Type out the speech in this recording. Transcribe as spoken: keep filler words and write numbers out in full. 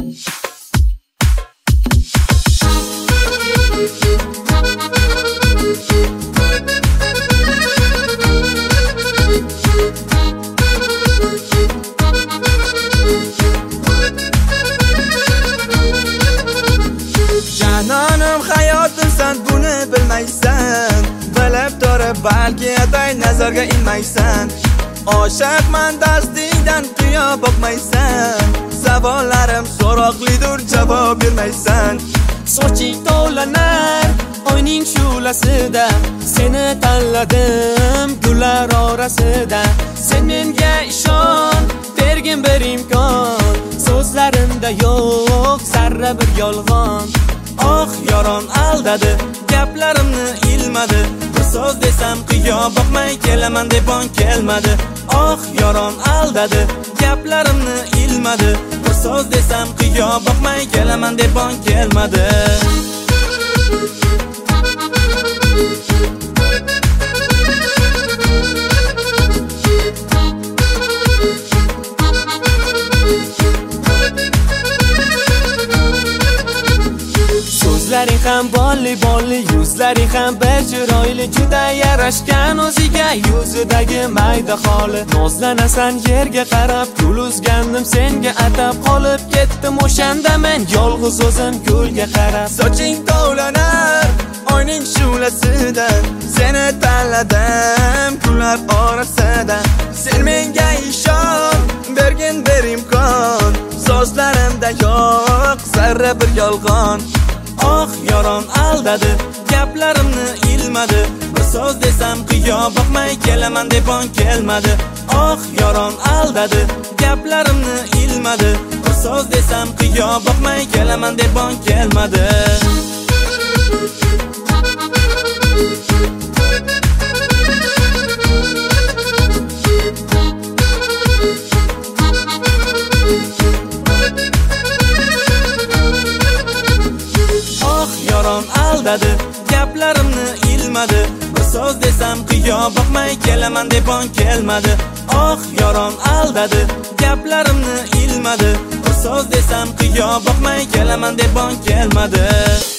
Janonim hayotim sen buni bilmaysan, bilib turib balki atay nazarga ilmaysan. Oshiqman dastingdan tuyo boqmaysan, savollarim so'roqlidir javob bermaysan. Soching to'lanar oyning shulasida, seni tanladim gullar orasida. Sen menga ishon, bergin bir imkon, so'zlarimda yo'q zarra bir yolg'on. Oh yoron aldadi, gaplarimni ilmadi, bir so'z desam qiyo boqmay kelaman deb on kelmadi. Oh yoron aldadi, gaplarimni ilmadi, bir so'z desam qiyo boqmay kelaman deb on kelmadi. So'zlaring ham bolli bolli, yuzlaring ham bir chiroyli, juda yarashgan o'ziga yuzidagi mayda xoli. Nozlanasan yerga qarab, gul uzgandim senga atab, qolib ketdim o'shanda men yolg'iz o'zim ko'lga qarab. Soching to'lanar oyning shulasida, seni tanladim gullar orasida. Sen menga ishon, bergin bir imkon, so'zlarimda yo'q zarra bir yolg'on. Oh yoron aldadi, gaplarimni ilmadi, bir so'z desam qiyo boqmay kelaman deb on kelmadi. Oh yoron aldadi, gaplarimni ilmadi, bir so'z desam qiyo boqmay kelaman deb on kelmadi. Aldadi, gaplarimni ilmadi, bir so'z desam qiyo boqmay kelaman deb on kelmadi. Oh yoron aldadi, gaplarimni ilmadi, bir so'z desam qiyo boqmay kelaman deb on kelmadi.